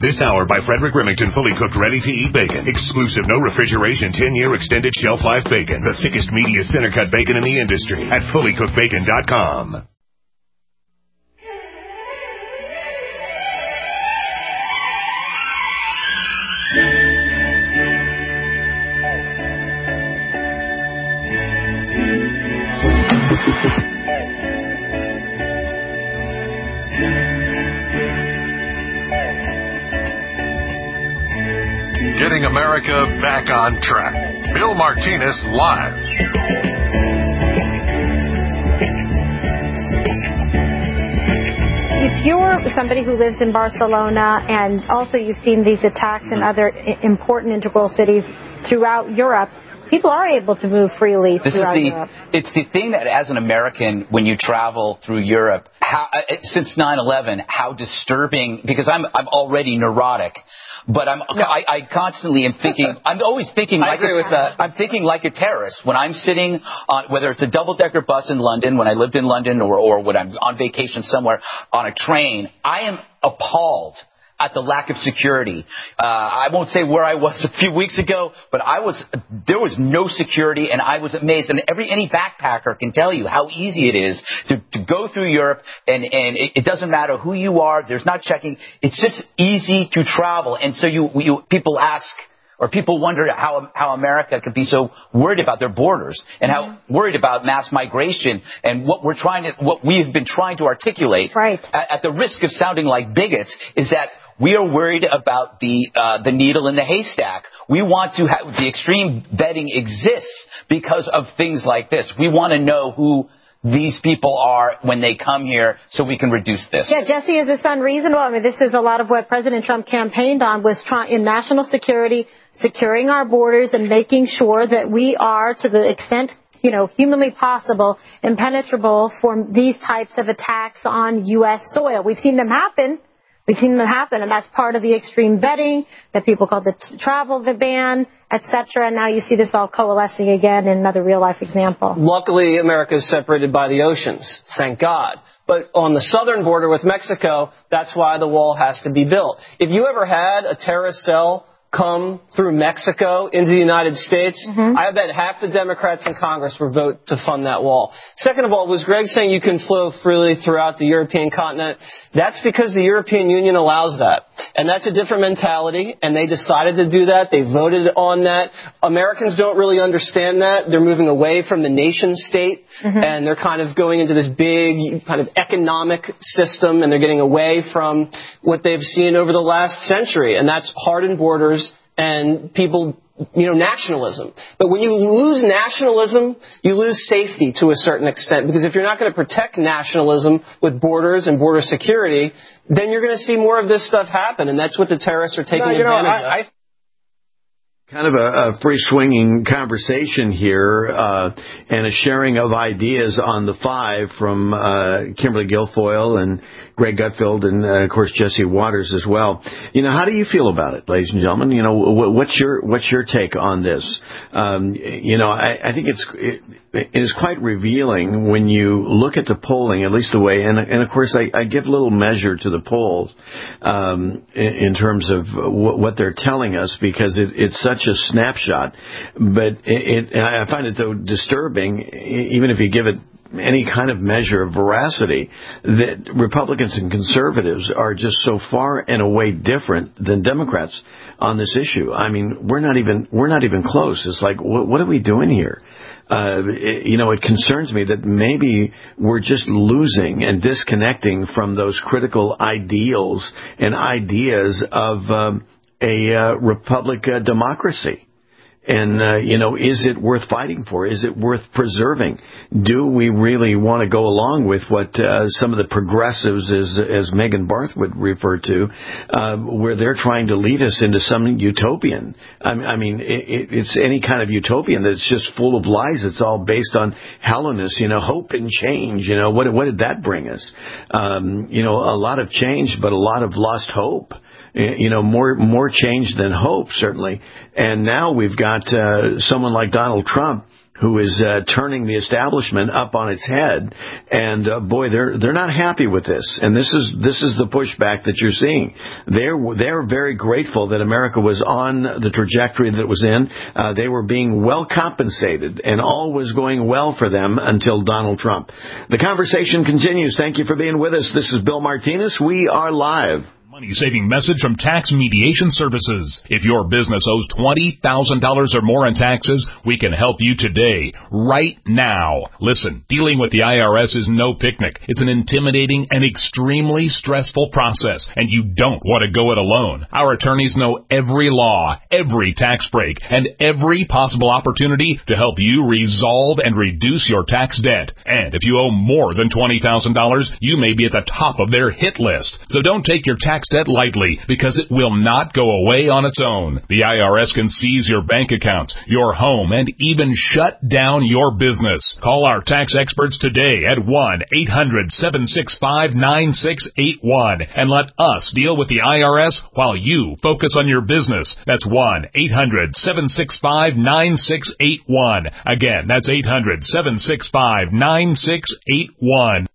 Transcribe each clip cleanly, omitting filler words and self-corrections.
This hour by Frederick Remington, fully cooked, ready-to-eat bacon. Exclusive, no refrigeration, 10-year extended shelf life bacon. The thickest, meatiest center-cut bacon in the industry at fullycookedbacon.com. Getting America back on track. Bill Martinez live. If you're somebody who lives in Barcelona and also you've seen these attacks in other important integral cities throughout Europe, people are able to move freely throughout Europe. It's the thing that as an American, when you travel through Europe, since 9/11, how disturbing, because I'm already neurotic. But I constantly am thinking. I'm always thinking. I'm thinking like a terrorist when I'm sitting on, whether it's a double-decker bus in London, when I lived in London, or when I'm on vacation somewhere on a train. I am appalled at the lack of security. I won't say where I was a few weeks ago, but there was no security, and I was amazed. And any backpacker can tell you how easy it is to go through Europe, and it doesn't matter who you are. There's not checking. It's just easy to travel. And so people ask, or people wonder how America could be so worried about their borders and how worried about mass migration, and what we have been trying to articulate, right, at the risk of sounding like bigots, is that we are worried about the needle in the haystack. We want to have the extreme vetting exists because of things like this. We want to know who these people are when they come here so we can reduce this. Yeah, Jesse, is this unreasonable? I mean, this is a lot of what President Trump campaigned on, was in national security, securing our borders and making sure that we are, to the extent humanly possible, impenetrable for these types of attacks on U.S. soil. We've seen them happen. And that's part of the extreme vetting that people call the travel ban, etc. And now you see this all coalescing again in another real-life example. Luckily, America is separated by the oceans. Thank God. But on the southern border with Mexico, that's why the wall has to be built. If you ever had a terrorist cell come through Mexico into the United States, I bet half the Democrats in Congress would vote to fund that wall. Second of all, was Greg saying you can flow freely throughout the European continent? That's because the European Union allows that. And that's a different mentality, and they decided to do that. They voted on that. Americans don't really understand that. They're moving away from the nation state, and they're kind of going into this big kind of economic system, and they're getting away from what they've seen over the last century, and that's hardened borders and people, nationalism. But when you lose nationalism, you lose safety to a certain extent, because if you're not going to protect nationalism with borders and border security, then you're going to see more of this stuff happen, and that's what the terrorists are taking advantage of. Kind of a free-swinging conversation here, and a sharing of ideas on the five from Kimberly Guilfoyle and Greg Gutfeld and, of course, Jesse Waters as well. How do you feel about it, ladies and gentlemen? What's your take on this? I think it is quite revealing when you look at the polling, at least the way, and of course I give little measure to the polls in terms of what they're telling us, because it's such a snapshot. But I find it, though, disturbing, even if you give it any kind of measure of veracity, that Republicans and conservatives are just so far and away different than Democrats on this issue. I mean, we're not even close. It's like, what are we doing here? It concerns me that maybe we're just losing and disconnecting from those critical ideals and ideas of a republic democracy. And, is it worth fighting for? Is it worth preserving? Do we really want to go along with what some of the progressives, as Megan Barth would refer to, where they're trying to lead us into something utopian? I mean, it's any kind of utopian that's just full of lies. It's all based on hollowness, hope and change. What did that bring us? A lot of change, but a lot of lost hope. More change than hope, certainly. And now we've got someone like Donald Trump who is turning the establishment up on its head. And boy, they're not happy with this. And this is the pushback that you're seeing. They're very grateful that America was on the trajectory that it was in. They were being well compensated, and all was going well for them until Donald Trump. The conversation continues. Thank you for being with us. This is Bill Martinez. We are live. Money-saving message from Tax Mediation Services. If your business owes $20,000 or more in taxes, we can help you today, right now. Listen, dealing with the IRS is no picnic. It's an intimidating and extremely stressful process, and you don't want to go it alone. Our attorneys know every law, every tax break, and every possible opportunity to help you resolve and reduce your tax debt. And if you owe more than $20,000, you may be at the top of their hit list. So don't take your tax debt lightly, because it will not go away on its own. The IRS can seize your bank accounts, your home, and even shut down your business. Call our tax experts today at 1-800-765-9681 and let us deal with the IRS while you focus on your business. That's 1-800-765-9681. Again, that's 800-765-9681.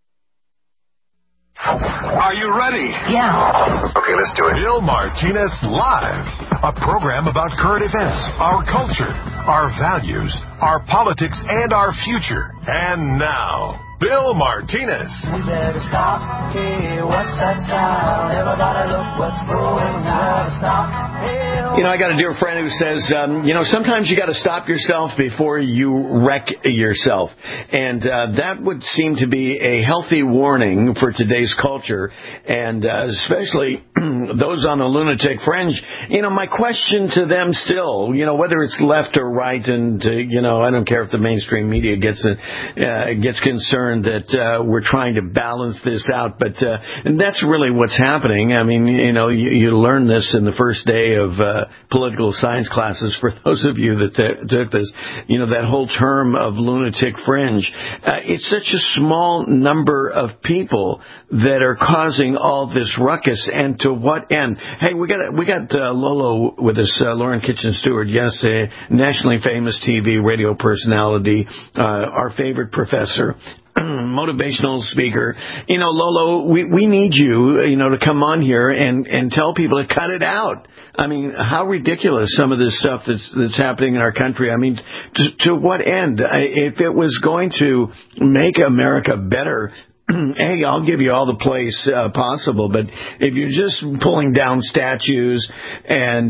Are you ready? Yeah. Okay, let's do it. Bill Martinez Live, a program about current events, our culture, our values, our politics, and our future. And now, Bill Martinez. We better stop. Hey, what's that sound? Everybody look what's going on. Stop. You know, I got a dear friend who says, sometimes you got to stop yourself before you wreck yourself. And that would seem to be a healthy warning for today's culture, and especially those on the lunatic fringe. You know, my question to them still, whether it's left or right, and, I don't care if the mainstream media gets concerned that we're trying to balance this out, but and that's really what's happening. I mean, you learn this in the first day of political science classes. For those of you that took this, that whole term of lunatic fringe, it's such a small number of people that are causing all this ruckus, and to what end? Hey, we got Lolo with us, Lauren Kitchen Stewart. Yes, a nationally famous TV radio personality, our favorite professor, motivational speaker. Lolo, we need you, to come on here and tell people to cut it out. I mean, how ridiculous some of this stuff that's happening in our country. I mean, to what end? If it was going to make America better, hey, I'll give you all the place possible. But if you're just pulling down statues and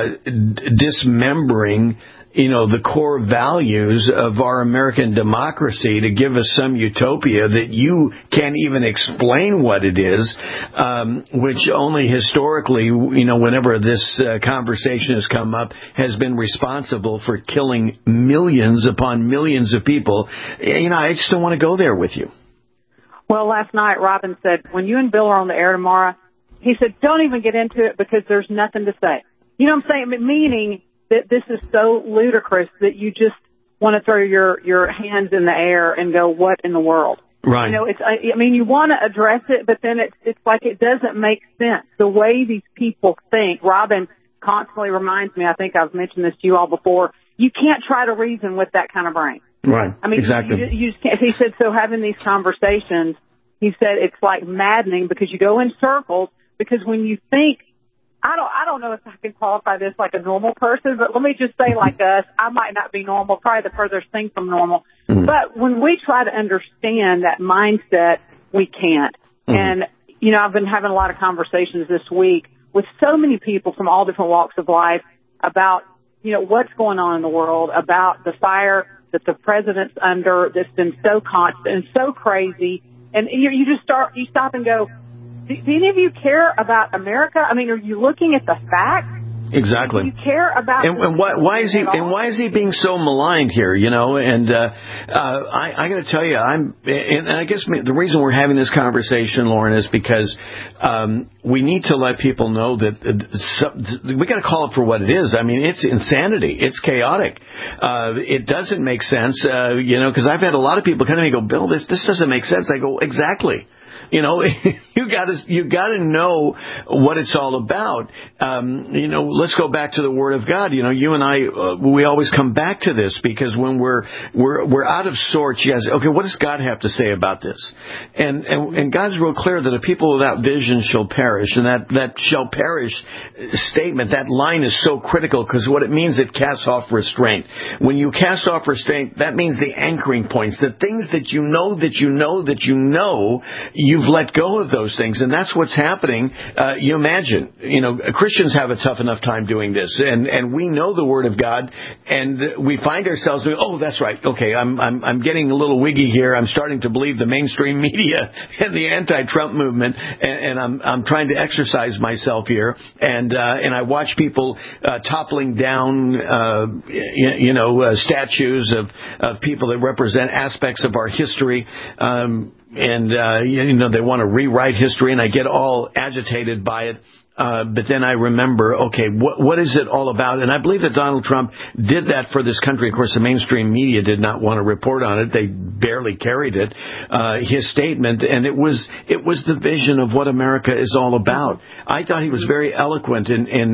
dismembering the core values of our American democracy to give us some utopia that you can't even explain what it is, which only historically, whenever this conversation has come up, has been responsible for killing millions upon millions of people. I just don't want to go there with you. Well, last night, Robin said, when you and Bill are on the air tomorrow, he said, don't even get into it because there's nothing to say. You know what I'm saying? Meaning that this is so ludicrous that you just want to throw your hands in the air and go, what in the world? Right. You want to address it, but then it's like it doesn't make sense. The way these people think, Robin constantly reminds me, I think I've mentioned this to you all before, you can't try to reason with that kind of brain. Right. I mean, exactly. You just can't. He said, so having these conversations, he said it's like maddening because you go in circles, because when you think, I don't know if I can qualify this like a normal person, but let me just say like us, I might not be normal, probably the furthest thing from normal. Mm-hmm. But when we try to understand that mindset, we can't. Mm-hmm. And, I've been having a lot of conversations this week with so many people from all different walks of life about, what's going on in the world, about the fire that the president's under that's been so constant and so crazy. And you stop and go, do any of you care about America? I mean, are you looking at the facts? Exactly. Do you care about? And why is he being so maligned here? And I got to tell you, and I guess the reason we're having this conversation, Lauren, is because we need to let people know that we got to call it for what it is. I mean, it's insanity. It's chaotic. It doesn't make sense. Because I've had a lot of people come to me and go, Bill, this doesn't make sense. I go, exactly. You got to know what it's all about. Let's go back to the Word of God. You and I, we always come back to this because when we're out of sorts, you guys, okay, what does God have to say about this? And God's real clear that a people without vision shall perish, and that shall perish statement, that line is so critical because what it means, it casts off restraint. When you cast off restraint, that means the anchoring points, the things that you've let go of those things, and that's what's happening. You imagine, Christians have a tough enough time doing this, and we know the Word of God, and we find ourselves doing, oh, that's right, okay, I'm getting a little wiggy here. I'm starting to believe the mainstream media and the anti-Trump movement, and I'm trying to exercise myself here, and I watch people toppling down, statues of people that represent aspects of our history. They want to rewrite history, and I get all agitated by it. But then I remember, okay, what is it all about? And I believe that Donald Trump did that for this country. Of course, the mainstream media did not want to report on it. They barely carried it, his statement, and it was the vision of what America is all about. I thought he was very eloquent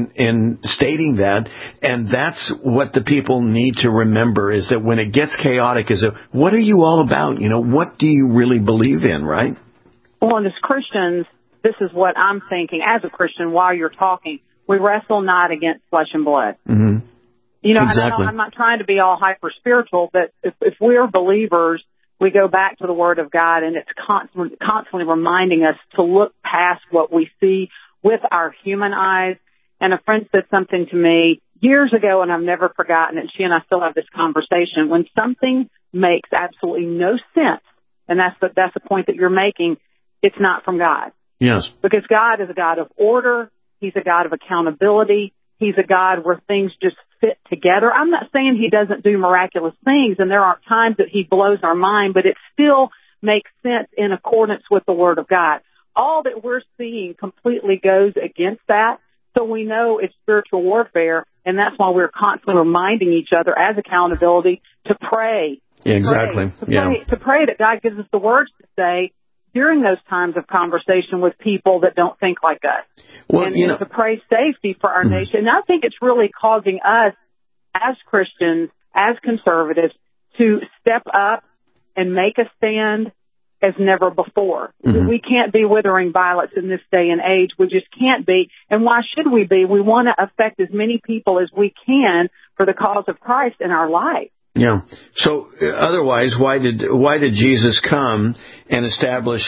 in stating that, and that's what the people need to remember, is that when it gets chaotic, what are you all about? What do you really believe in, right? Well, and as Christians, this is what I'm thinking as a Christian while you're talking. We wrestle not against flesh and blood. Mm-hmm. Exactly. I'm not trying to be all hyper spiritual, but if we're believers, we go back to the Word of God, and it's constantly reminding us to look past what we see with our human eyes. And a friend said something to me years ago, and I've never forgotten it. She and I still have this conversation. When something makes absolutely no sense, and that's the point that you're making, it's not from God. Yes. Because God is a God of order. He's a God of accountability. He's a God where things just fit together. I'm not saying He doesn't do miraculous things, and there are times that He blows our mind, but it still makes sense in accordance with the Word of God. All that we're seeing completely goes against that, so we know it's spiritual warfare, and that's why we're constantly reminding each other as accountability to pray. Exactly. To pray that God gives us the words to say during those times of conversation with people that don't think like us. Well, and to pray safety for our nation. And I think it's really causing us as Christians, as conservatives, to step up and make a stand as never before. Mm-hmm. We can't be withering violets in this day and age. We just can't be. And why should we be? We want to affect as many people as we can for the cause of Christ in our life. Yeah. So otherwise, why did Jesus come and establish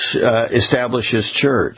His church?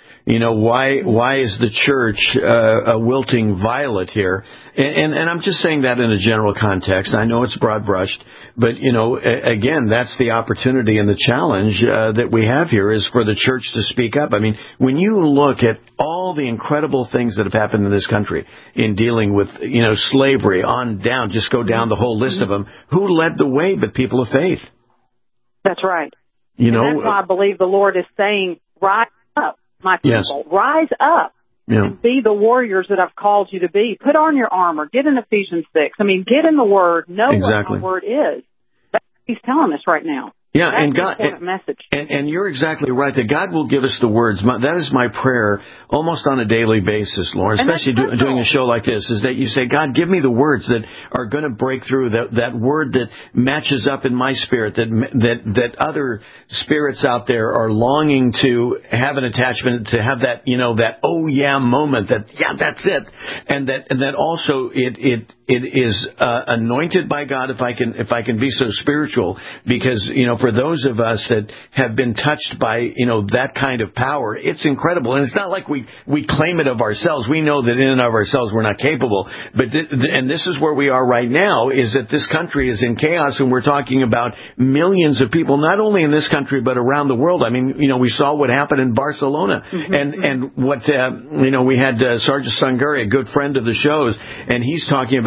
Why is the church a wilting violet here? And I'm just saying that in a general context. I know it's broad brushed, but again, that's the opportunity and the challenge that we have here is for the church to speak up. I mean, when you look at all the incredible things that have happened in this country in dealing with slavery on down, just go down the whole list of them. Who led the way but people of faith? That's right. And that's why I believe the Lord is saying, rise up, my people. Yes. Rise up. Yeah. And be the warriors that I've called you to be. Put on your armor. Get in Ephesians 6. I mean, get in the Word. Know what the Word is. That's what He's telling us right now. Yeah, that's and God, message. And you're exactly right that God will give us the words. That is my prayer almost on a daily basis, Lauren, especially doing a show like this, is that you say, God, give me the words that are going to break through, that word that matches up in my spirit, that other spirits out there are longing to have an attachment, to have that, that oh yeah moment, that's it. And that also it is anointed by God, if I can be so spiritual, because for those of us that have been touched by that kind of power, it's incredible. And it's not like we claim it of ourselves. We know that in and of ourselves we're not capable. But and this is where we are right now, is that this country is in chaos, and we're talking about millions of people, not only in this country but around the world. I mean, we saw what happened in Barcelona, and what we had Sergeant Sungari, a good friend of the show's, and he's talking about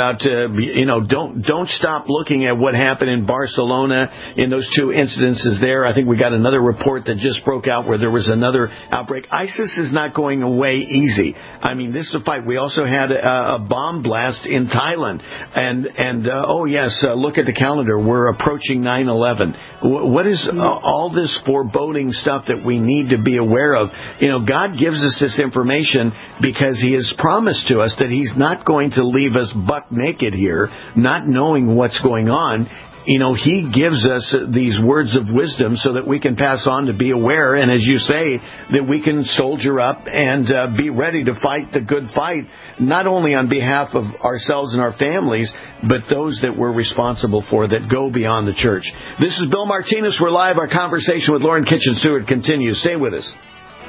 about, don't stop looking at what happened in Barcelona in those 2 incidences there. I think we got another report that just broke out where there was another outbreak. ISIS is not going away easy. I mean, this is a fight. We also had a bomb blast in Thailand. Look at the calendar. We're approaching 9/11. What is all this foreboding stuff that we need to be aware of? God gives us this information because He has promised to us that He's not going to leave us buck naked here, not knowing what's going on. He gives us these words of wisdom so that we can pass on to be aware, and as you say, that we can soldier up and be ready to fight the good fight, not only on behalf of ourselves and our families, but those that we're responsible for that go beyond the church. This is Bill Martinez. We're live. Our conversation with Lauren Kitchen Stewart continues. Stay with us.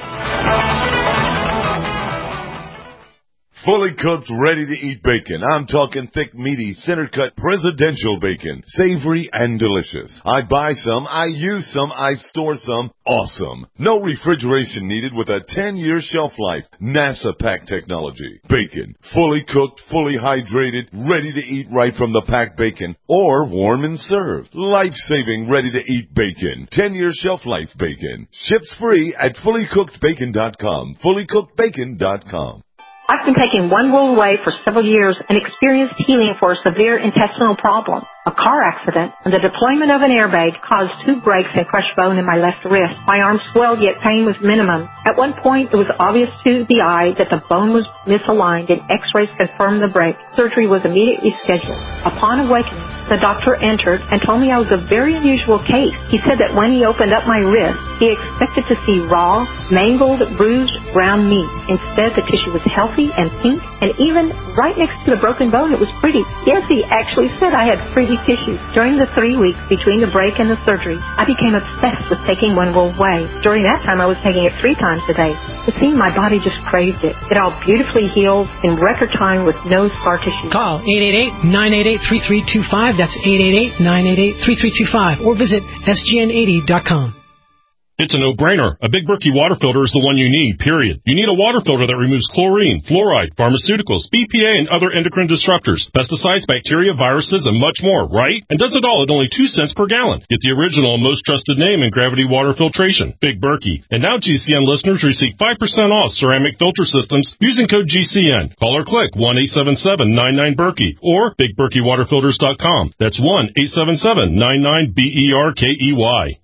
Fully cooked, ready-to-eat bacon. I'm talking thick, meaty, center-cut presidential bacon. Savory and delicious. I buy some, I use some, I store some. Awesome. No refrigeration needed with a 10-year shelf life. NASA pack technology. Bacon. Fully cooked, fully hydrated, ready to eat right from the packed bacon. Or warm and served. Life-saving, ready-to-eat bacon. 10-year shelf life bacon. Ships free at fullycookedbacon.com. Fullycookedbacon.com. I've been taking One World Away for several years and experienced healing for a severe intestinal problem. A car accident and the deployment of an airbag caused 2 breaks and crushed bone in my left wrist. My arm swelled, yet pain was minimum. At one point, it was obvious to the eye that the bone was misaligned, and X-rays confirmed the break. Surgery was immediately scheduled. Upon awakening, the doctor entered and told me I was a very unusual case. He said that when he opened up my wrist, he expected to see raw, mangled, bruised, brown meat. Instead, the tissue was healthy and pink, and even right next to the broken bone, it was pretty. Yes, he actually said I had pretty tissue. During the 3 weeks between the break and the surgery, I became obsessed with taking One World Away. During that time, I was taking it 3 times a day. It seemed my body just craved it. It all beautifully healed in record time with no scar tissue. Call 888-988-3325. That's 888-988-3325. Or visit sgn80.com. It's a no-brainer. A Big Berkey water filter is the one you need, period. You need a water filter that removes chlorine, fluoride, pharmaceuticals, BPA, and other endocrine disruptors, pesticides, bacteria, viruses, and much more, right? And does it all at only 2 cents per gallon. Get the original and most trusted name in gravity water filtration, Big Berkey. And now GCN listeners receive 5% off ceramic filter systems using code GCN. Call or click 1-877-99-BERKEY or BigBerkeyWaterFilters.com. That's 1-877-99-BERKEY.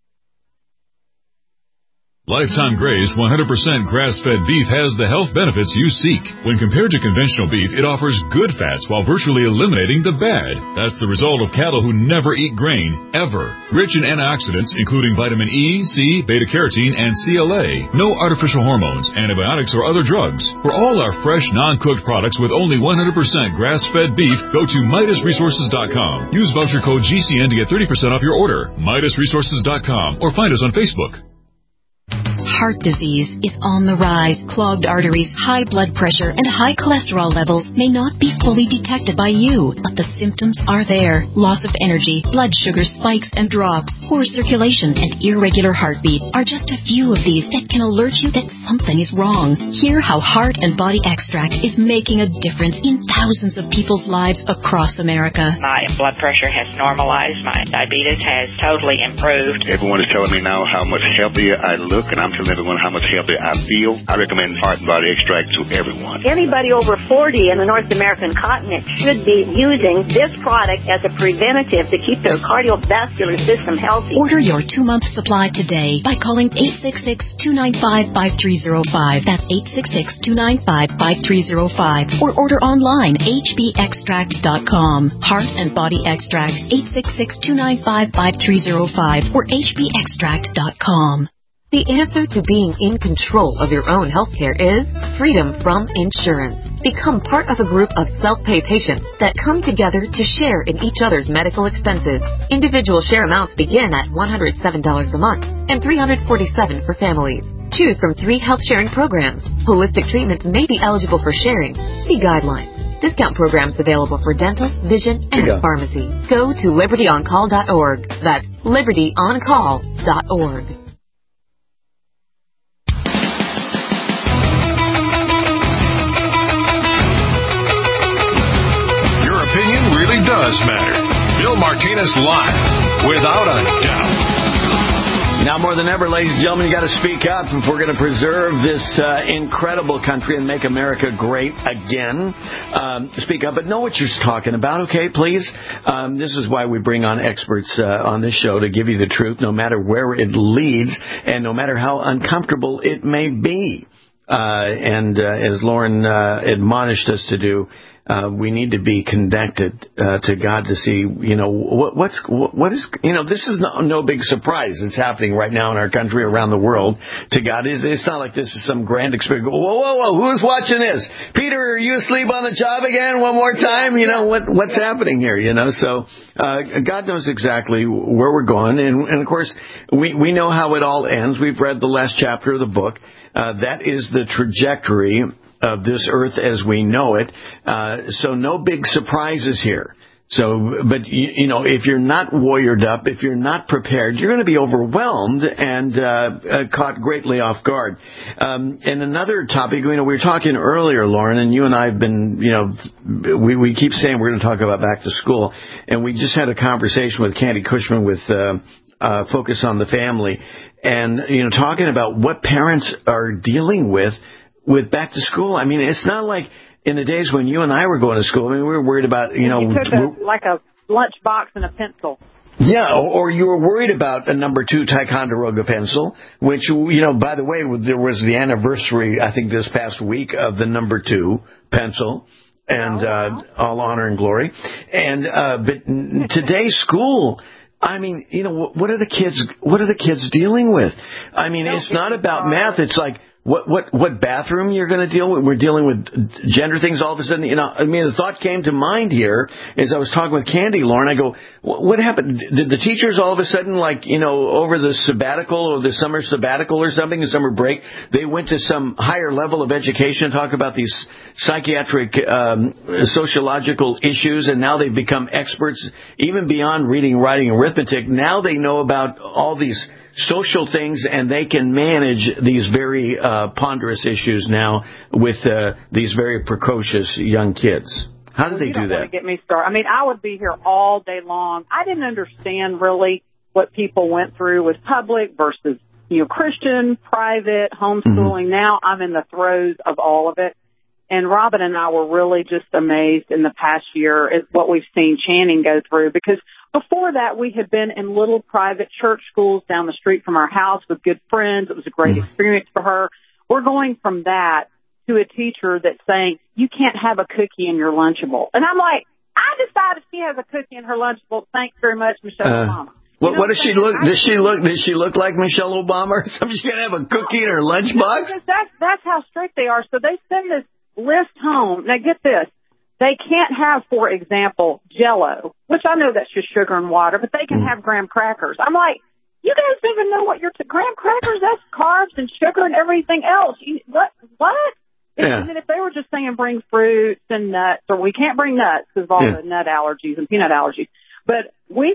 Lifetime Grazed 100% grass-fed beef has the health benefits you seek. When compared to conventional beef, it offers good fats while virtually eliminating the bad. That's the result of cattle who never eat grain, ever. Rich in antioxidants, including vitamin E, C, beta-carotene, and CLA. No artificial hormones, antibiotics, or other drugs. For all our fresh, non-cooked products with only 100% grass-fed beef, go to MidasResources.com. Use voucher code GCN to get 30% off your order. MidasResources.com or find us on Facebook. Heart disease is on the rise. Clogged arteries, high blood pressure, and high cholesterol levels may not be fully detected by you, but the symptoms are there. Loss of energy, blood sugar spikes and drops, poor circulation, and irregular heartbeat are just a few of these that can alert you that something is wrong. Hear how Heart and Body Extract is making a difference in thousands of people's lives across America. My blood pressure has normalized. My diabetes has totally improved. Everyone is telling me now how much healthier I look, and I'm telling everyone how much healthier I feel. I recommend Heart and Body Extract to everyone. Anybody over 40 in the North American continent should be using this product as a preventative to keep their cardiovascular system healthy. Order your 2-month supply today by calling 866-295-5305. That's 866-295-5305. Or order online, hbextract.com. Heart and Body Extract, 866-295-5305 or hbextract.com. The answer to being in control of your own healthcare is freedom from insurance. Become part of a group of self-pay patients that come together to share in each other's medical expenses. Individual share amounts begin at $107 a month and $347 for families. Choose from 3 health sharing programs. Holistic treatments may be eligible for sharing. See guidelines. Discount programs available for dental, vision, and pharmacy. Go to libertyoncall.org. That's libertyoncall.org. Martinez Live, without a doubt. Now more than ever, ladies and gentlemen, you got to speak up if we're going to preserve this incredible country and make America great again. Speak up, but know what you're talking about, okay, please? This is why we bring on experts on this show to give you the truth, no matter where it leads and no matter how uncomfortable it may be. And as Lauren admonished us to do, we need to be connected to God to see, what is, this is no big surprise. It's happening right now in our country, around the world. To God, it's not like this is some grand experience. Whoa, who's watching this? Peter, are you asleep on the job again? One more time? What's happening here? So God knows exactly where we're going, and of course we know how it all ends. We've read the last chapter of the book. That is the trajectory of this earth as we know it. So no big surprises here. But if you're not warriored up, if you're not prepared, you're going to be overwhelmed and caught greatly off guard. And another topic, we were talking earlier, Lauren, and you and I have been, we keep saying we're going to talk about back to school, and we just had a conversation with Candy Cushman with Focus on the Family, and talking about what parents are dealing with back to school. I mean, it's not like in the days when you and I were going to school. I mean, we were worried about, You took like a lunch box and a pencil. Yeah, or you were worried about a number 2 Ticonderoga pencil, which, by the way, there was the anniversary, I think, this past week of the number 2 pencil. And all honor and glory. And but today's school, I mean, what are the kids dealing with? I mean, it's not about math. It's like what bathroom you're going to deal with. We're dealing with gender things all of a sudden. I mean, the thought came to mind here as I was talking with Candy, Lauren. I go, what happened? Did the teachers all of a sudden, over the sabbatical or the summer sabbatical or something, the summer break, they went to some higher level of education, talk about these psychiatric, sociological issues, and now they've become experts even beyond reading, writing, and arithmetic. Now they know about all these social things, and they can manage these very ponderous issues now with these very precocious young kids. How do they do that? You don't want to get me started. I mean, I would be here all day long. I didn't understand really what people went through with public versus, Christian, private, homeschooling. Now I'm in the throes of all of it. And Robin and I were really just amazed in the past year at what we've seen Channing go through, because before that, we had been in little private church schools down the street from our house with good friends. It was a great experience for her. We're going from that to a teacher that's saying, you can't have a cookie in your Lunchable. And I'm like, I decided she has a cookie in her Lunchable. Thanks very much, Michelle Obama. What does she look? Does she look like Michelle Obama or something? She's gonna have a cookie in her lunchbox? No, that's how strict they are. So they send this list home. Now get this. They can't have, for example, Jell-O, which I know that's just sugar and water, but they can have graham crackers. I'm like, you guys don't even know what graham crackers, that's carbs and sugar and everything else. What? Yeah. And then if they were just saying bring fruits and nuts, or we can't bring nuts because of all the nut allergies and peanut allergies. But wait,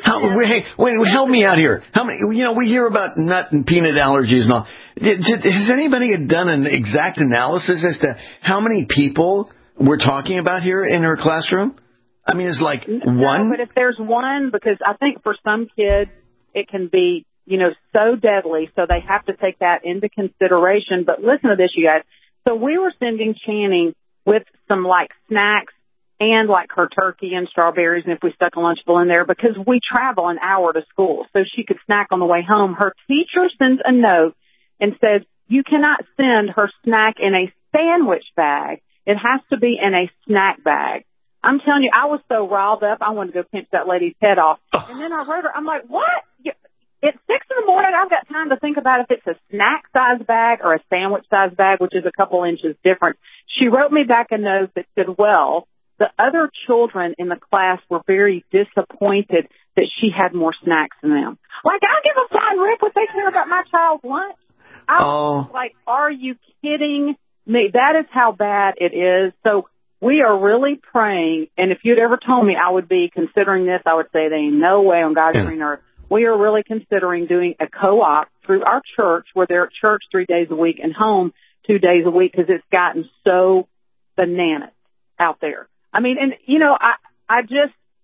help me out here. How many? We hear about nut and peanut allergies and all. Has anybody done an exact analysis as to how many people we're talking about here in her classroom? I mean, it's like one. No, but if there's one, because I think for some kids it can be, so deadly, so they have to take that into consideration. But listen to this, you guys. So we were sending Channing with some snacks and her turkey and strawberries, and if we stuck a Lunchable in there, because we travel an hour to school, so she could snack on the way home. Her teacher sends a note and says, you cannot send her snack in a sandwich bag. It has to be in a snack bag. I'm telling you, I was so riled up, I wanted to go pinch that lady's head off. And then I wrote her, I'm like, what? It's 6 a.m, I've got time to think about if it's a snack size bag or a sandwich size bag, which is a couple inches different. She wrote me back a note that said, well, the other children in the class were very disappointed that she had more snacks than them. I give a flying rip what they care about my child's lunch. I was like, are you kidding me? That is how bad it is. So we are really praying, and if you'd ever told me I would be considering this, I would say there ain't no way on God's green earth. We are really considering doing a co-op through our church, where they're at church 3 days a week and home 2 days a week, because it's gotten so bananas out there. I mean, and, I just,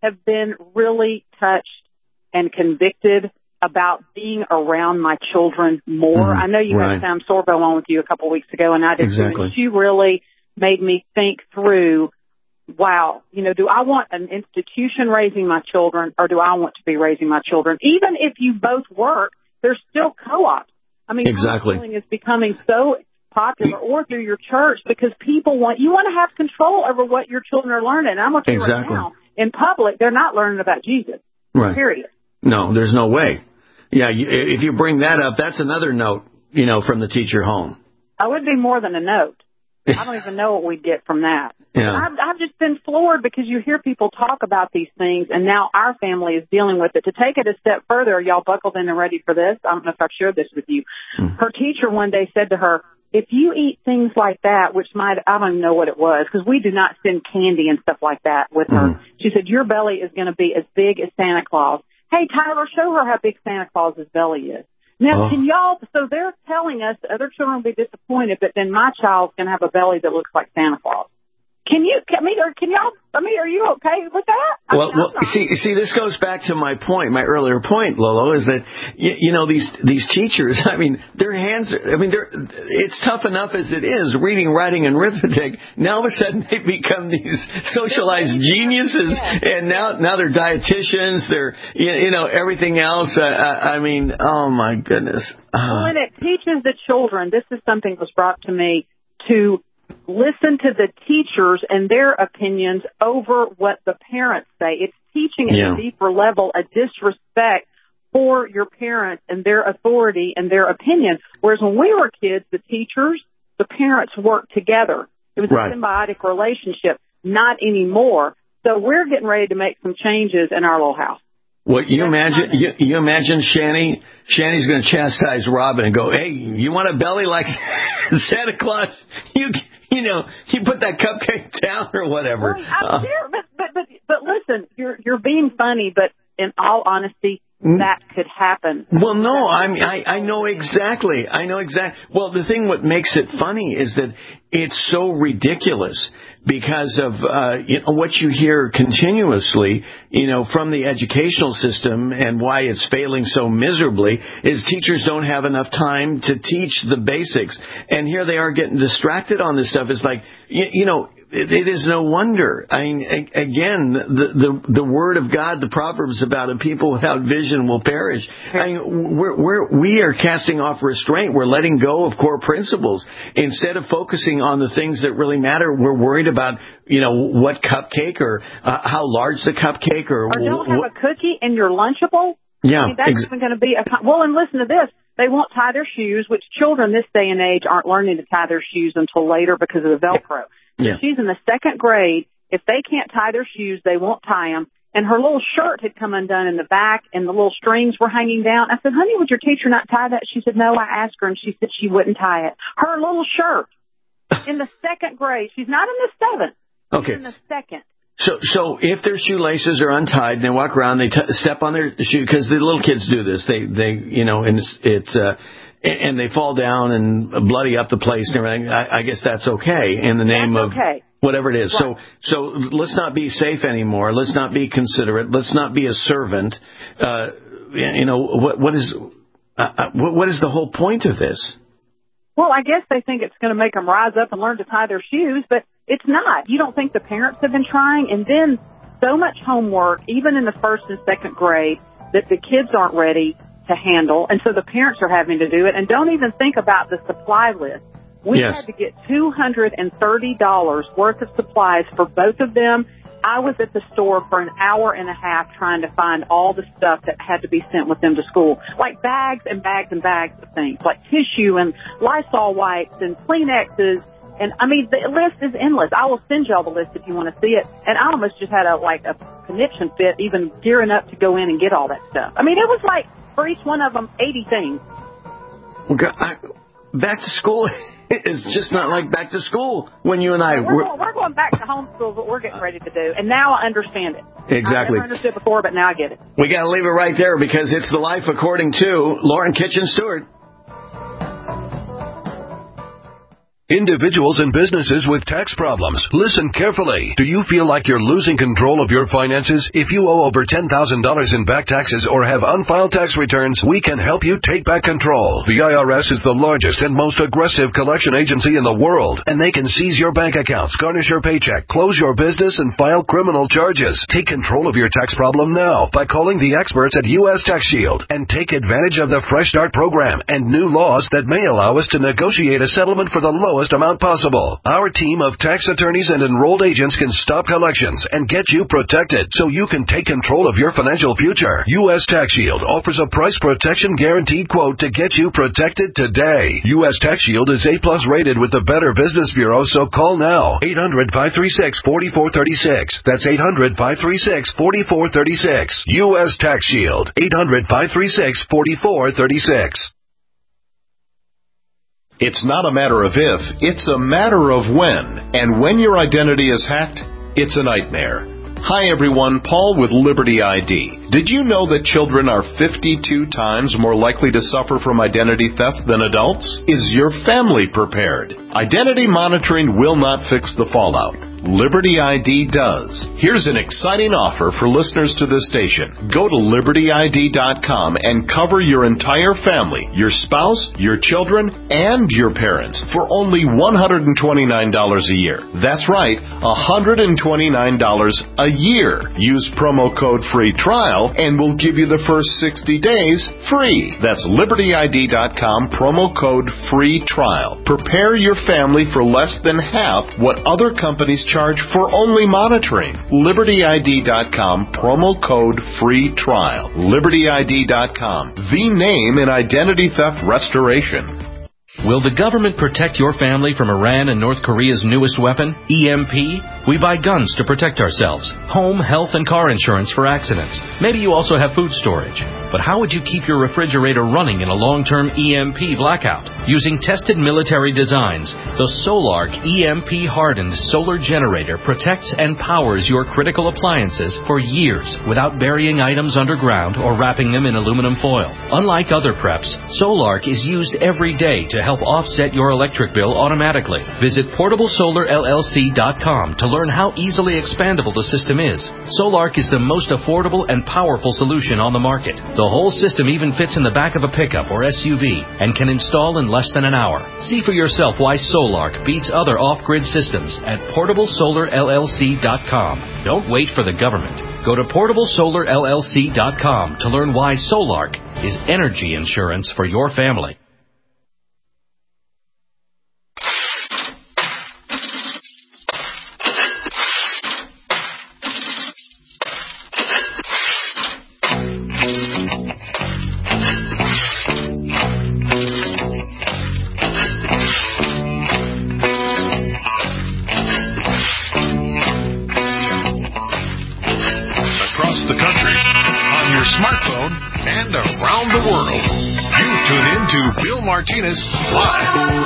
have been really touched and convicted about being around my children more. I know you had Sam Sorbo on with you a couple of weeks ago, and I did too. And she really made me think through, wow, do I want an institution raising my children, or do I want to be raising my children? Even if you both work, there's still co-ops. I mean, homeschooling is becoming so popular, or through your church, because you want to have control over what your children are learning. And I'm going to tell you right now, in public, they're not learning about Jesus. Right. Period. No, there's no way. Yeah, if you bring that up, that's another note, from the teacher home. I would be more than a note. I don't even know what we'd get from that. Yeah. I've just been floored because you hear people talk about these things, and now our family is dealing with it. To take it a step further, are y'all buckled in and ready for this? I don't know if I've shared this with you. Her teacher one day said to her, if you eat things like that, which I don't even know what it was, because we do not send candy and stuff like that with her. She said, your belly is going to be as big as Santa Claus. Hey, Tyler, show her how big Santa Claus's belly is. Now, so they're telling us that other children will be disappointed, but then my child's going to have a belly that looks like Santa Claus. Are you okay with that? Well, see, this goes back to my earlier point, Lolo, is that, these teachers, their hands, it's tough enough as it is, reading, writing, and arithmetic. Now all of a sudden they become these socialized geniuses, and now they're dietitians, they're, everything else. Oh my goodness. When it teaches the children, this is something that was brought to me, to listen to the teachers and their opinions over what the parents say. It's teaching at a deeper level a disrespect for your parents and their authority and their opinion. Whereas when we were kids, the teachers, the parents worked together. It was a symbiotic relationship. Not anymore. So we're getting ready to make some changes in our little house. What you imagine Shanny? Shanny's going to chastise Robin and go, "Hey, you want a belly like Santa Claus? You put that cupcake down or whatever." Well, I'm sure, but listen, you're being funny, but in all honesty, that could happen. Well, no, I know exactly. Well, the thing what makes it funny is that it's so ridiculous because of what you hear continuously, from the educational system, and why it's failing so miserably is teachers don't have enough time to teach the basics, and here they are getting distracted on this stuff. It's like, it is no wonder. Again, the word of God, the Proverbs about a people without vision will perish. We are casting off restraint. We're letting go of core principles instead of focusing on the things that really matter. We're worried about, what cupcake or how large the cupcake or don't have a cookie in your Lunchable. Yeah, that's even going to be and listen to this. They won't tie their shoes, which children this day and age aren't learning to tie their shoes until later because of the Velcro. Yeah. She's in the second grade. If they can't tie their shoes, they won't tie them. And her little shirt had come undone in the back, and the little strings were hanging down. I said, honey, would your teacher not tie that? She said, no, I asked her, and she said she wouldn't tie it. Her little shirt in the second grade. She's not in the seventh. Okay. She's in the second. So if their shoelaces are untied and they walk around, they step on their shoe, because the little kids do this. They and they fall down and bloody up the place and everything. I guess that's okay in the name of whatever it is. Right. So let's not be safe anymore. Let's not be considerate. Let's not be a servant. What is the whole point of this? Well, I guess they think it's going to make them rise up and learn to tie their shoes, but it's not. You don't think the parents have been trying? And then so much homework, even in the first and second grade, that the kids aren't ready to handle, and so the parents are having to do it. And don't even think about the supply list. We had to get $230 worth of supplies for both of them. I was at the store for an hour and a half trying to find all the stuff that had to be sent with them to school, like bags and bags and bags of things, like tissue and Lysol wipes and Kleenexes. And, the list is endless. I will send you all the list if you want to see it. And I almost just had a conniption fit even gearing up to go in and get all that stuff. It was like, for each one of them, 80 things. Back to school is just not like back to school when you and I... We're going back to homeschool, what we're getting ready to do. And now I understand it. Exactly. I never understood before, but now I get it. We got to leave it right there because it's the life according to Lauren Kitchen Stewart. Individuals and businesses with tax problems, listen carefully. Do you feel like you're losing control of your finances? If you owe over $10,000 in back taxes or have unfiled tax returns, we can help you take back control. The IRS is the largest and most aggressive collection agency in the world, and they can seize your bank accounts, garnish your paycheck, close your business, and file criminal charges. Take control of your tax problem now by calling the experts at U.S. Tax Shield and take advantage of the Fresh Start program and new laws that may allow us to negotiate a settlement for the lowest amount possible. Our team of tax attorneys and enrolled agents can stop collections and get you protected so you can take control of your financial future. U.S. Tax Shield offers a price protection guaranteed quote to get you protected today. U.S. Tax Shield is A+ rated with the Better Business Bureau, so call now. 800-536-4436. That's 800-536-4436. U.S. Tax Shield. 800-536-4436. It's not a matter of if, it's a matter of when. And when your identity is hacked, it's a nightmare. Hi everyone, Paul with Liberty ID. Did you know that children are 52 times more likely to suffer from identity theft than adults? Is your family prepared? Identity monitoring will not fix the fallout. Liberty ID does. Here's an exciting offer for listeners to this station. Go to libertyid.com and cover your entire family, your spouse, your children, and your parents for only $129 a year. That's right, $129 a year. Use promo code free trial and we'll give you the first 60 days free. That's libertyid.com, promo code free trial. Prepare your family for less than half what other companies charge for only monitoring. LibertyID.com, promo code free trial. LibertyID.com, the name in identity theft restoration. Will the government protect your family from Iran and North Korea's newest weapon, EMP? We buy guns to protect ourselves, home, health, and car insurance for accidents. Maybe you also have food storage. But how would you keep your refrigerator running in a long-term EMP blackout? Using tested military designs, the Solark EMP-hardened solar generator protects and powers your critical appliances for years without burying items underground or wrapping them in aluminum foil. Unlike other preps, Solark is used every day to help offset your electric bill automatically. Visit PortableSolarLLC.com to learn how easily expandable the system is. Solark is the most affordable and powerful solution on the market. The whole system even fits in the back of a pickup or SUV and can install in less than an hour. See for yourself why Solark beats other off-grid systems at PortableSolarLLC.com. Don't wait for the government. Go to PortableSolarLLC.com to learn why Solark is energy insurance for your family. Martinez Live.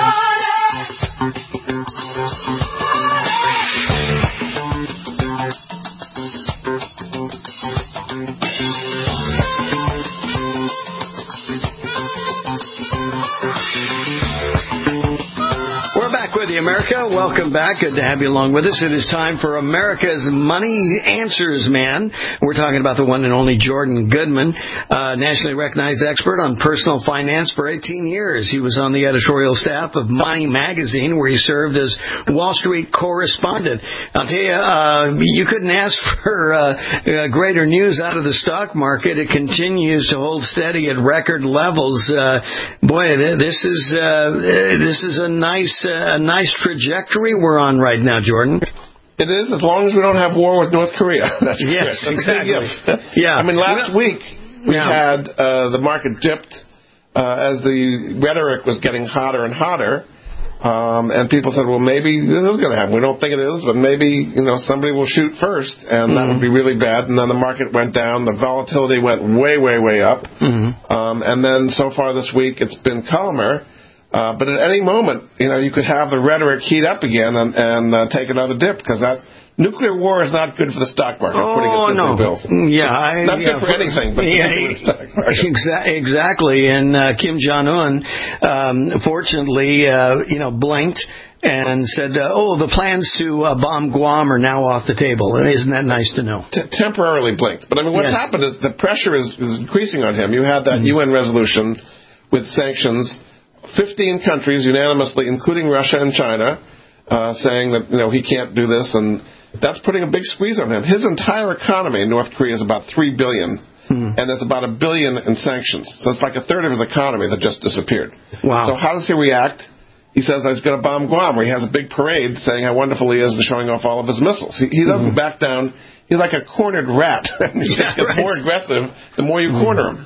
America, welcome back. Good to have you along with us. It is time for America's Money Answers Man. We're talking about the one and only Jordan Goodman, nationally recognized expert on personal finance for 18 years. He was on the editorial staff of Money Magazine, where he served as Wall Street correspondent. I'll tell you, you couldn't ask for greater news out of the stock market. It continues to hold steady at record levels. This is a nice trajectory we're on right now, Jordan. It is, as long as we don't have war with North Korea. That's yes, good. Exactly. Yeah. I mean, last week we had the market dipped as the rhetoric was getting hotter and hotter, and people said, "Well, maybe this is going to happen. We don't think it is, but maybe somebody will shoot first, and that would be really bad." And then the market went down. The volatility went way, way, way up, and then so far this week it's been calmer. But at any moment, you could have the rhetoric heat up again and take another dip, because that nuclear war is not good for the stock market. No. Bill. Yeah, not good for anything, but good for the stock market. Exactly. And Kim Jong-un, fortunately, blinked and said, the plans to bomb Guam are now off the table. Isn't that nice to know? Temporarily blinked. But what's happened is the pressure is increasing on him. You had that UN resolution with sanctions, 15 countries unanimously, including Russia and China, saying that he can't do this, and that's putting a big squeeze on him. His entire economy in North Korea is about $3 billion, and there's about $1 billion in sanctions. So it's like a third of his economy that just disappeared. Wow. So how does he react? He says he's going to bomb Guam, where he has a big parade saying how wonderful he is and showing off all of his missiles. He doesn't back down. He's like a cornered rat. He gets more aggressive the more you corner him.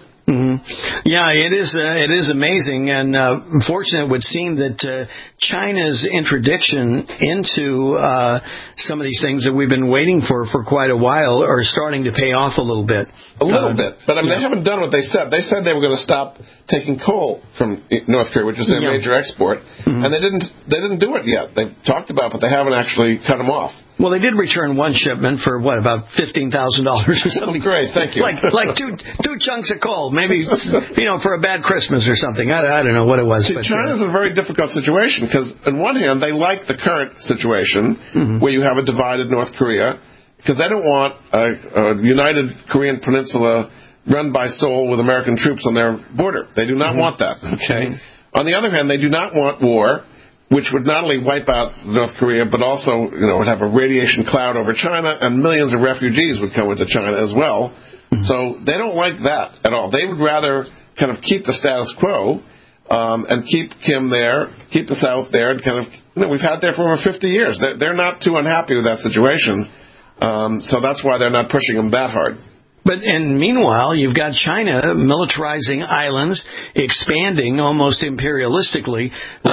Yeah, it is amazing, and unfortunately, it would seem that China's interdiction into some of these things that we've been waiting for quite a while are starting to pay off a little bit. A little bit, but they haven't done what they said. They said they were going to stop taking coal from North Korea, which is their major export, and they didn't do it yet. They've talked about it, but they haven't actually cut them off. Well, they did return one shipment for about $15,000 or something. Great, thank you. Like two chunks of coal, maybe for a bad Christmas or something. I don't know what it was. See, China's in a very difficult situation because, on one hand, they like the current situation where you have a divided North Korea, because they don't want a united Korean peninsula run by Seoul with American troops on their border. They do not want that. Okay. On the other hand, they do not want war, which would not only wipe out North Korea, but also, would have a radiation cloud over China, and millions of refugees would come into China as well. So they don't like that at all. They would rather kind of keep the status quo and keep Kim there, keep the South there, and kind of, we've had there for over 50 years. They're not too unhappy with that situation, so that's why they're not pushing them that hard. And meanwhile, you've got China militarizing islands, expanding almost imperialistically,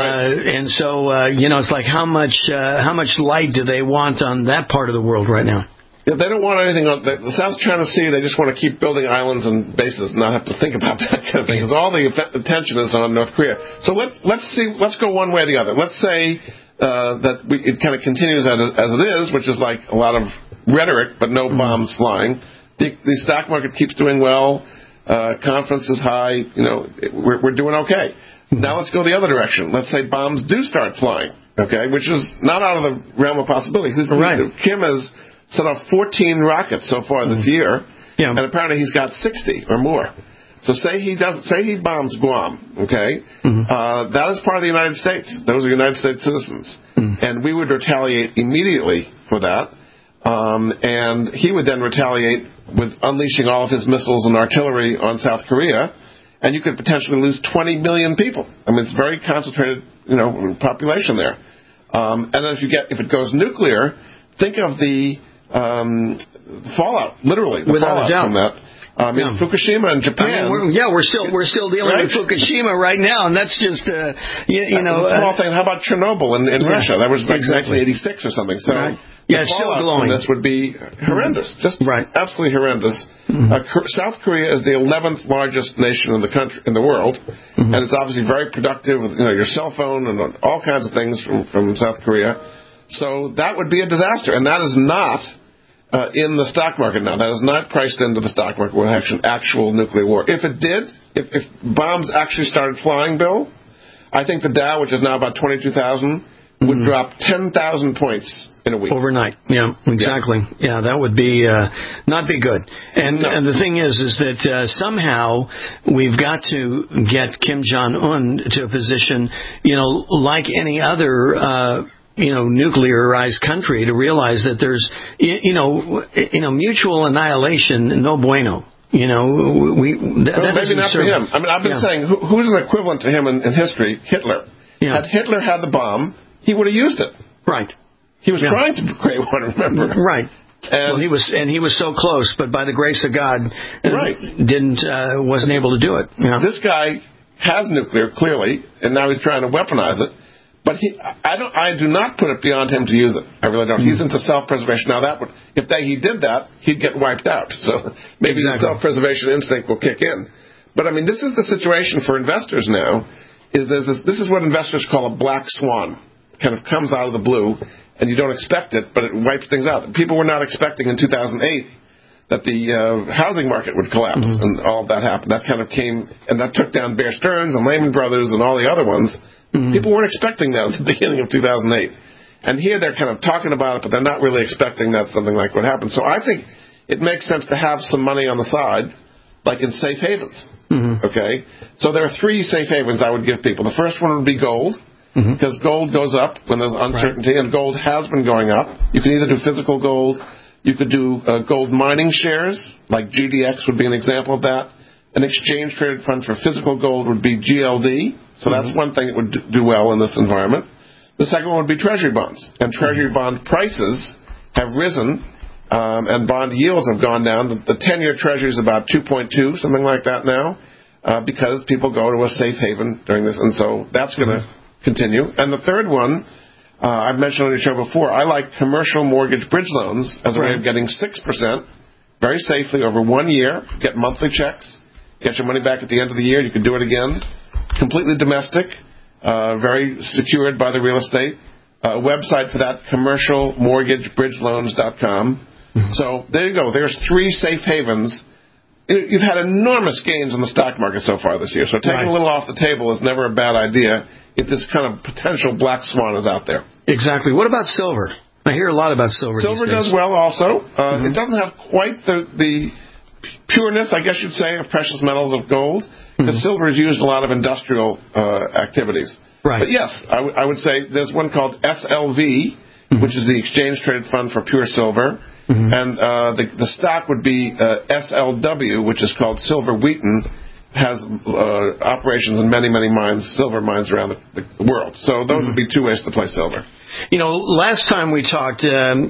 and so it's like how much light do they want on that part of the world right now? Yeah, they don't want anything on the South China Sea. They just want to keep building islands and bases, and not have to think about that kind of thing, because all the attention is on North Korea. So let's go one way or the other. Let's say that it kind of continues as it is, which is like a lot of rhetoric but no bombs flying. The stock market keeps doing well. Confidence is high. We're doing okay. Now let's go the other direction. Let's say bombs do start flying, okay, which is not out of the realm of possibilities. Kim has set off 14 rockets so far this year, and apparently he's got 60 or more. So say he bombs Guam, okay? That is part of the United States. Those are United States citizens, and we would retaliate immediately for that. And he would then retaliate with unleashing all of his missiles and artillery on South Korea, and you could potentially lose 20 million people. I mean, it's very concentrated, population there. And then if it goes nuclear, think of the fallout, literally, the without fallout a doubt from that. Fukushima in Japan. We're still dealing with Fukushima right now, and that's just a small thing. How about Chernobyl in Russia? That was like 1986 or something. So the fallout from this would be horrendous, just absolutely horrendous. South Korea is the 11th largest nation in the world, and it's obviously very productive with your cell phone and all kinds of things from South Korea. So that would be a disaster, and that is not in the stock market now. That is not priced into the stock market with actual nuclear war. If it did, if bombs actually started flying, Bill, I think the Dow, which is now about 22,000, would drop 10,000 points in a week. Overnight. Yeah, exactly. Yeah, that would be not be good. And the thing is that somehow we've got to get Kim Jong-un to a position, like any other nuclearized country, to realize that there's, mutual annihilation, no bueno. Maybe not for him. I mean, I've been saying, who's an equivalent to him in history? Hitler. Had Hitler had the bomb, he would have used it. Right. He was trying to create one, remember? Right. And he was so close, but by the grace of God, wasn't able to do it. This guy has nuclear, clearly, and now he's trying to weaponize it. But I do not put it beyond him to use it. I really don't. He's into self-preservation. Now, if he did that, he'd get wiped out. So maybe the self-preservation instinct will kick in. But I mean, this is the situation for investors now. is this is what investors call a black swan. It kind of comes out of the blue, and you don't expect it, but it wipes things out. People were not expecting in 2008 that the housing market would collapse, and all of that happened. That kind of came, and that took down Bear Stearns and Lehman Brothers and all the other ones. People weren't expecting that at the beginning of 2008. And here they're kind of talking about it, but they're not really expecting that something like would happen. So I think it makes sense to have some money on the side, like in safe havens. Okay? So there are 3 safe havens I would give people. The first one would be gold, because gold goes up when there's uncertainty, and gold has been going up. You can either do physical gold, you could do gold mining shares, like GDX would be an example of that. An exchange-traded fund for physical gold would be GLD, so that's one thing that would do well in this environment. The second one would be Treasury bonds, and Treasury bond prices have risen, and bond yields have gone down. The 10-year Treasury is about 2.2, something like that now, because people go to a safe haven during this, and so that's going to continue. And the third one, I've mentioned on your show before, I like commercial mortgage bridge loans as a way of getting 6% very safely over 1 year, get monthly checks, get your money back at the end of the year, you can do it again, completely domestic, very secured by the real estate. Website for that, commercialmortgagebridgeloans.com. So there you go. There's 3 safe havens. You've had enormous gains in the stock market so far this year, so taking a little off the table is never a bad idea if this kind of potential black swan is out there. Exactly. What about silver? I hear a lot about silver. Silver does well also. It doesn't have quite the pureness, I guess you'd say, of precious metals of gold, because silver is used in a lot of industrial activities. But yes, I would say there's one called SLV, which is the exchange-traded fund for pure silver, and the stock would be SLW, which is called Silver Wheaton, has operations in many, many mines, silver mines around the world. So those would be 2 ways to play silver. You know, last time we talked,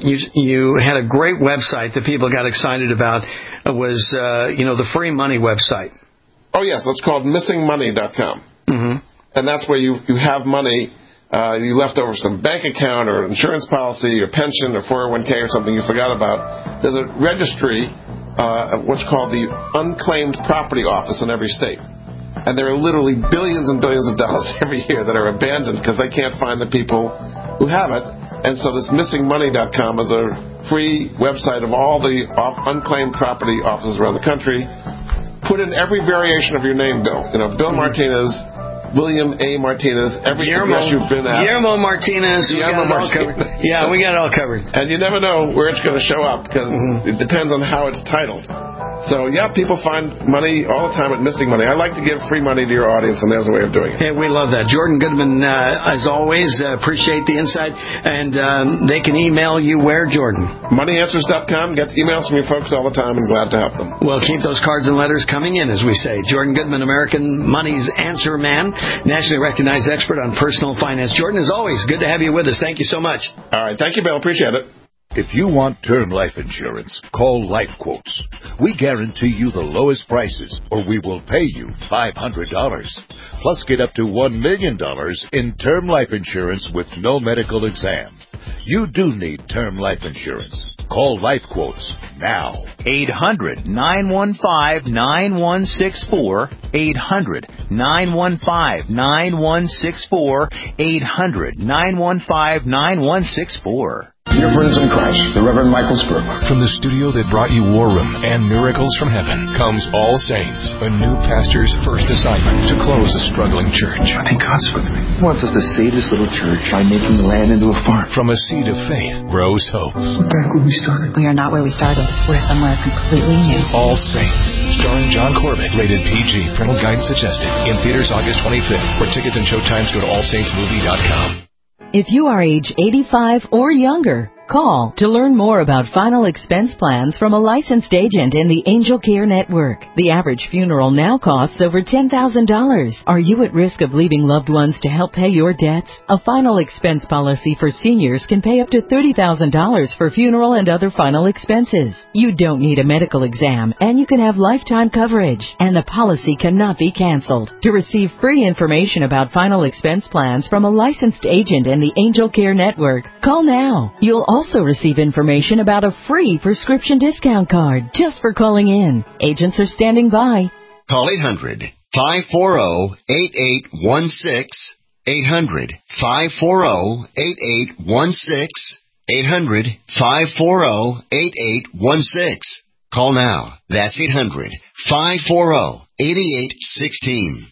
you had a great website that people got excited about. It was, the free money website. Oh, yes. It's called missingmoney.com. And that's where you have money, you left over some bank account or insurance policy or pension or 401k or something you forgot about. There's a registry, what's called the Unclaimed Property Office in every state. And there are literally billions and billions of dollars every year that are abandoned because they can't find the people who have it. And so this missingmoney.com is a free website of all the unclaimed property offices around the country. Put in every variation of your name, Bill. Bill Martinez, William A. Martinez, every address you've been at. Guillermo Martinez. Guillermo Martinez. Yeah, we got it all covered. And you never know where it's going to show up because it depends on how it's titled. So, yeah, people find money all the time at Missing Money. I like to give free money to your audience, and there's a way of doing it. Hey, we love that. Jordan Goodman, as always, appreciate the insight. And they can email you where, Jordan? Moneyanswers.com. Get emails from your folks all the time, and glad to help them. Well, keep those cards and letters coming in, as we say. Jordan Goodman, American Money's Answer Man, nationally recognized expert on personal finance. Jordan, as always, good to have you with us. Thank you so much. All right. Thank you, Bill. Appreciate it. If you want term life insurance, call Life Quotes. We guarantee you the lowest prices, or we will pay you $500. Plus, get up to $1 million in term life insurance with no medical exam. You do need term life insurance. Call Life Quotes now. 800-915-9164. 800-915-9164. 800-915-9164. Dear friends in Christ, the Reverend Michael Spurlock. From the studio that brought you War Room and Miracles from Heaven comes All Saints, a new pastor's first assignment to close a struggling church. I think God's with me. He wants us to save this little church by making the land into a farm. From a seed of faith grows hope. We're back where we started. We are not where we started. We're somewhere completely new. All Saints, starring John Corbett, rated PG. Parental guidance suggested. In theaters August 25th. For tickets and showtimes, go to allsaintsmovie.com. If you are age 85 or younger, call to learn more about final expense plans from a licensed agent in the Angel Care Network. The average funeral now costs over $10,000. Are you at risk of leaving loved ones to help pay your debts? A final expense policy for seniors can pay up to $30,000 for funeral and other final expenses. You don't need a medical exam, and you can have lifetime coverage, and the policy cannot be canceled. To receive free information about final expense plans from a licensed agent in the Angel Care Network, call now. You'll also receive information about a free prescription discount card just for calling in. Agents are standing by. Call 800-540-8816. 800-540-8816. 800-540-8816. Call now. That's 800-540-8816.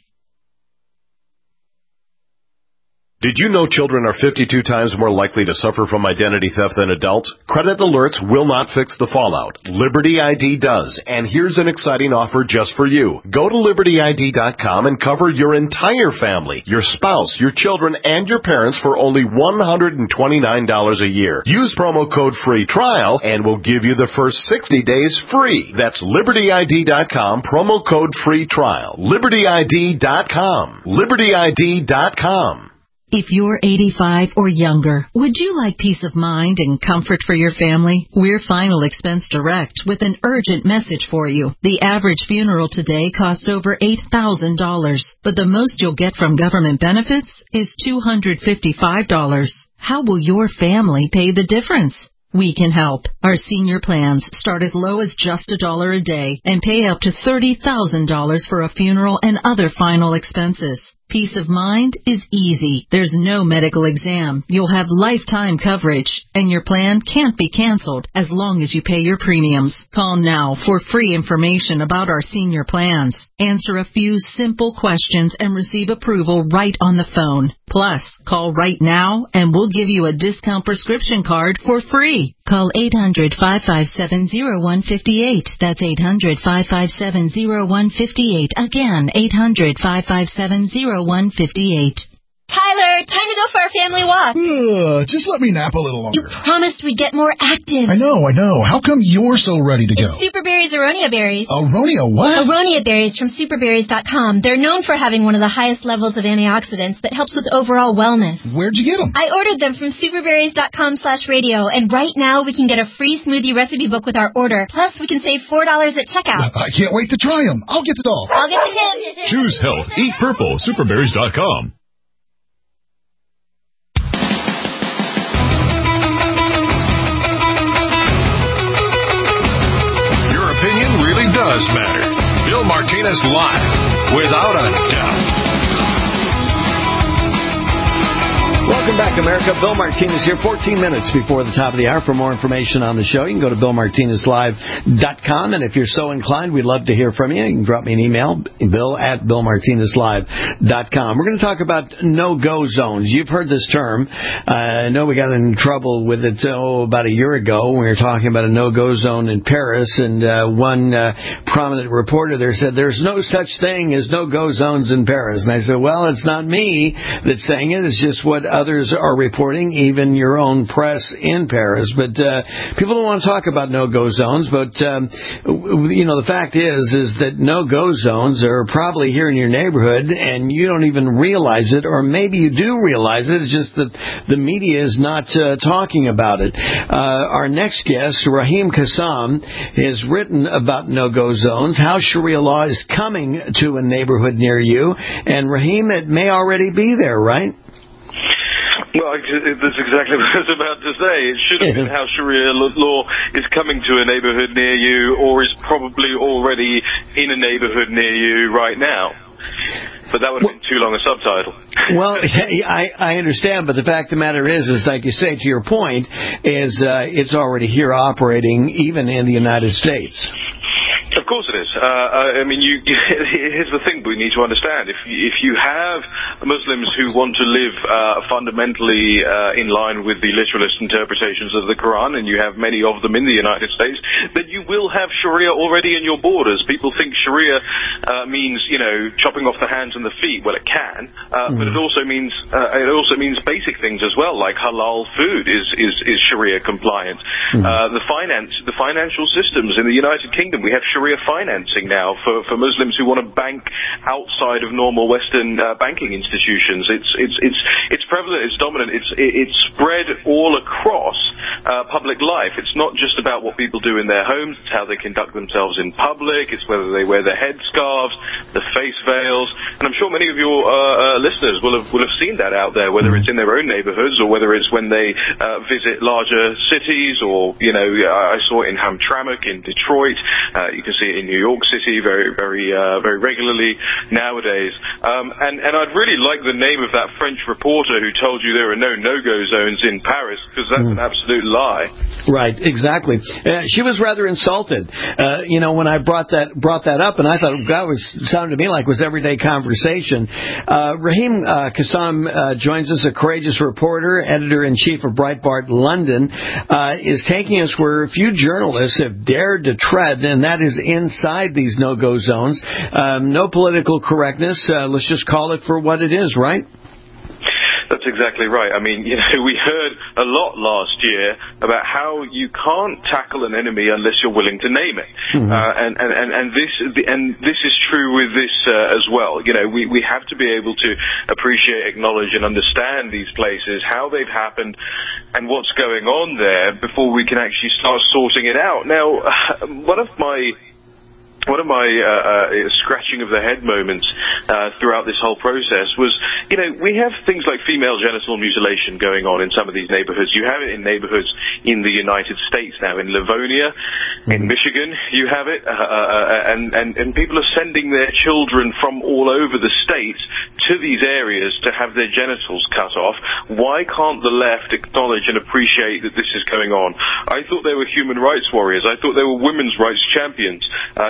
Did you know children are 52 times more likely to suffer from identity theft than adults? Credit alerts will not fix the fallout. Liberty ID does. And here's an exciting offer just for you. Go to LibertyID.com and cover your entire family, your spouse, your children, and your parents for only $129 a year. Use promo code FREE TRIAL and we'll give you the first 60 days free. That's LibertyID.com, promo code FREE TRIAL. LibertyID.com. LibertyID.com. If you're 85 or younger, would you like peace of mind and comfort for your family? We're Final Expense Direct with an urgent message for you. The average funeral today costs over $8,000, but the most you'll get from government benefits is $255. How will your family pay the difference? We can help. Our senior plans start as low as just $1 a day and pay up to $30,000 for a funeral and other final expenses. Peace of mind is easy. There's no medical exam. You'll have lifetime coverage, and your plan can't be canceled as long as you pay your premiums. Call now for free information about our senior plans. Answer a few simple questions and receive approval right on the phone. Plus, call right now and we'll give you a discount prescription card for free. Call 800-557-0158. That's 800-557-0158. Again, 800-557-0158. Tyler, time to go for our family walk. Just let me nap a little longer. You promised we'd get more active. I know. How come you're so ready to go? It's Superberry's Aronia berries. Aronia what? Aronia berries from superberries.com. They're known for having one of the highest levels of antioxidants that helps with overall wellness. Where'd you get them? I ordered them from superberries.com/radio, and right now we can get a free smoothie recipe book with our order. Plus, we can save $4 at checkout. I can't wait to try them. I'll get the doll. I'll get the kids. Choose health. Eat purple. Superberries.com. Does matter. Bill Martinez Live, without a doubt. Welcome back, America. Bill Martinez here, 14 minutes before the top of the hour. For more information on the show, you can go to BillMartinezLive.com. And if you're so inclined, we'd love to hear from you. You can drop me an email, Bill@BillMartinezLive.com. We're going to talk about no-go zones. You've heard this term. I know we got in trouble with it about a year ago when we were talking about a no-go zone in Paris. And one prominent reporter there said, there's no such thing as no-go zones in Paris. And I said, well, it's not me that's saying it. It's just what others are reporting, even your own press in Paris. But people don't want to talk about no-go zones. But, the fact is that no-go zones are probably here in your neighborhood, and you don't even realize it, or maybe you do realize it. It's just that the media is not talking about it. Our next guest, Rahim Kassam, has written about no-go zones, how Sharia law is coming to a neighborhood near you. And Rahim, it may already be there, right? Well, that's exactly what I was about to say. It should have been how Sharia law is coming to a neighborhood near you, or is probably already in a neighborhood near you right now. But that would have been too long a subtitle. Well, I understand, but the fact of the matter is like you say, to your point, is it's already here operating even in the United States. Of course it is. Here's the thing we need to understand. If you have Muslims who want to live fundamentally in line with the literalist interpretations of the Quran, and you have many of them in the United States, then you will have Sharia already in your borders. People think Sharia means, chopping off the hands and the feet. Well, it can, but it also means basic things as well, like halal food is Sharia compliant. The financial systems in the United Kingdom, we have Sharia financing now for Muslims who want to bank outside of normal Western banking institutions. It's prevalent, it's dominant, it's spread all across public life. It's not just about what people do in their homes, it's how they conduct themselves in public, it's whether they wear their headscarves, the face veils, and I'm sure many of your listeners will have seen that out there, whether it's in their own neighborhoods or whether it's when they visit larger cities, or I saw it in Hamtramck in Detroit. You can see it in New York York City very regularly nowadays. And I'd really like the name of that French reporter who told you there are no-go zones in Paris, because that's an absolute lie. Right, exactly. She was rather insulted. When I brought that up, and I thought that sounded to me like it was everyday conversation. Raheem Kassam joins us, a courageous reporter, editor-in-chief of Breitbart London, is taking us where few journalists have dared to tread, and that is inside these no-go zones. No political correctness. Let's just call it for what it is, right? That's exactly right. I mean, we heard a lot last year about how you can't tackle an enemy unless you're willing to name it. Mm-hmm. And this is true with this as well. We have to be able to appreciate, acknowledge, and understand these places, how they've happened, and what's going on there before we can actually start sorting it out. Now, one of my scratching of the head moments throughout this whole process was, we have things like female genital mutilation going on in some of these neighborhoods. You have it in neighborhoods in the United States now, in Livonia, in Michigan, you have it, and people are sending their children from all over the states to these areas to have their genitals cut off. Why can't the left acknowledge and appreciate that this is going on? I thought they were human rights warriors. I thought they were women's rights champions.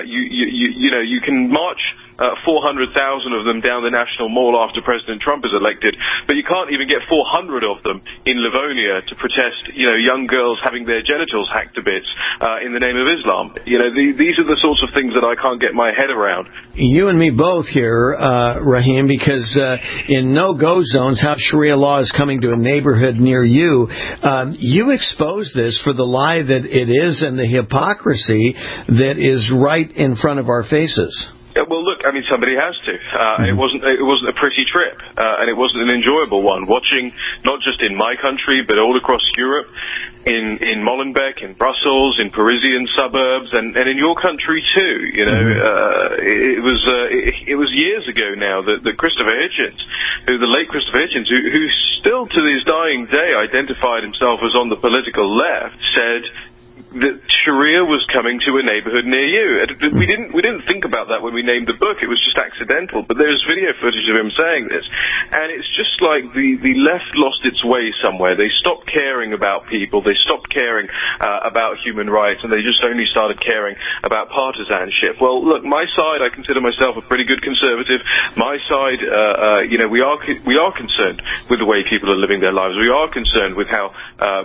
You can march 400,000 of them down the National Mall after President Trump is elected, but you can't even get 400 of them in Livonia to protest, young girls having their genitals hacked to bits in the name of Islam. These are the sorts of things that I can't get my head around. You and me both here, Raheem, because in no-go zones, how Sharia law is coming to a neighborhood near you, you expose this for the lie that it is and the hypocrisy that is right in front of our faces. Well, look, I mean, somebody has to. It wasn't a pretty trip, and it wasn't an enjoyable one. Watching, not just in my country, but all across Europe, in Molenbeek, in Brussels, in Parisian suburbs, and in your country too. It was years ago now that Christopher Hitchens, the late Christopher Hitchens, who still to this dying day identified himself as on the political left, said that Sharia was coming to a neighborhood near you. We didn't think about that when we named the book. It was just accidental. But there's video footage of him saying this. And it's just like the left lost its way somewhere. They stopped caring about people. They stopped caring about human rights. And they just only started caring about partisanship. Well, look, my side, I consider myself a pretty good conservative. My side, we are concerned with the way people are living their lives. We are concerned with how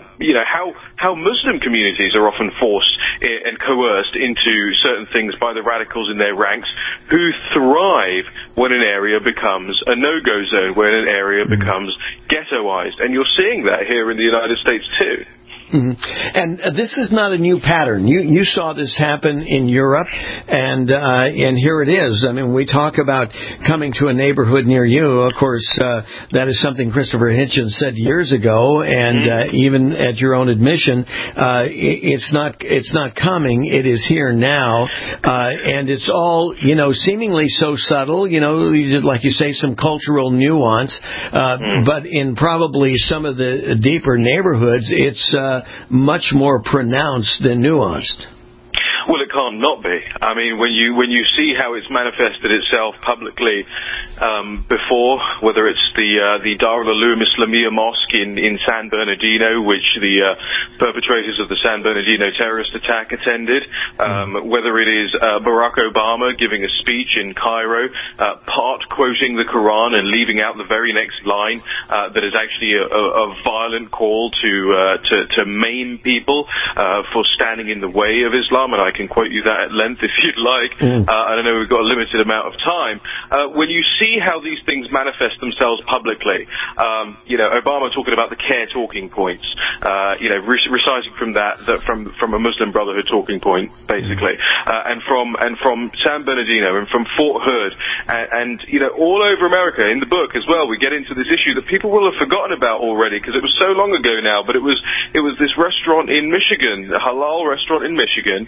Muslim communities are often forced and coerced into certain things by the radicals in their ranks, who thrive when an area becomes a no-go zone, when an area becomes ghettoized. And you're seeing that here in the United States too. Mm-hmm. And this is not a new pattern. You saw this happen in Europe, and here it is. I mean, we talk about coming to a neighborhood near you. Of course, that is something Christopher Hitchens said years ago, and even at your own admission, it's not coming. It is here now, and it's all seemingly so subtle. Like you say, some cultural nuance, but in probably some of the deeper neighborhoods, it's much more pronounced than nuanced. Well, it can't not be. I mean, when you see how it's manifested itself publicly before, whether it's the Darul Uloom Islamiyah Mosque in San Bernardino, which the perpetrators of the San Bernardino terrorist attack attended, whether it is Barack Obama giving a speech in Cairo, part quoting the Quran and leaving out the very next line that is actually a violent call to maim people for standing in the way of Islam, and I can quote you that at length if you'd like. I know we've got a limited amount of time. When you see how these things manifest themselves publicly, Obama talking about the care talking points, reciting from that from a Muslim Brotherhood talking point, basically, and from San Bernardino and from Fort Hood, and all over America. In the book as well, we get into this issue that people will have forgotten about already because it was so long ago now. But it was this restaurant in Michigan, a halal restaurant in Michigan.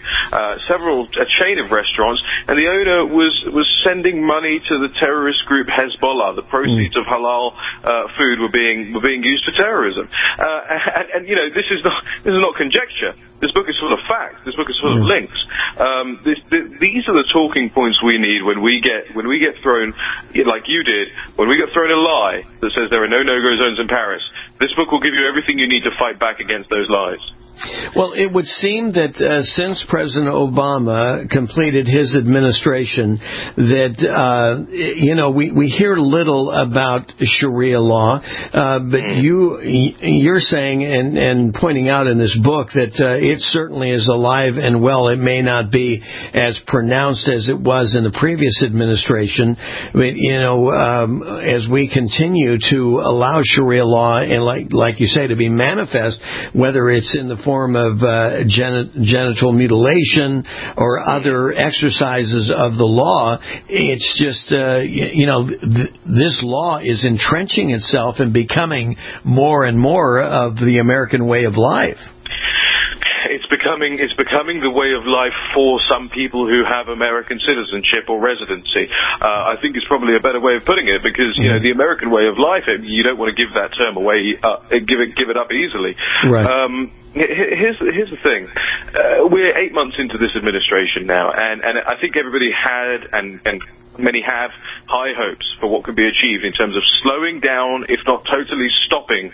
A chain of restaurants, and the owner was sending money to the terrorist group Hezbollah. The proceeds of halal food were being used for terrorism. And this is not conjecture. This book is full of facts. This book is full of links. These are the talking points we need when we get thrown, like you did, when we get thrown a lie that says there are no no-go zones in Paris. This book will give you everything you need to fight back against those lies. Well, it would seem that since President Obama completed his administration, that we hear little about Sharia law, but you're saying and pointing out in this book that it certainly is alive and well. It may not be as pronounced as it was in the previous administration, but as we continue to allow Sharia law and like you say to be manifest, whether it's in the form of genital mutilation or other exercises of the law, it's just, this law is entrenching itself and becoming more and more of the American way of life. It's becoming the way of life for some people who have American citizenship or residency. I think it's probably a better way of putting it because, the American way of life, you don't want to give that term away, give it up easily. Right. Here's the thing. We're 8 months into this administration now, and I think everybody had and many have high hopes for what could be achieved in terms of slowing down, if not totally stopping,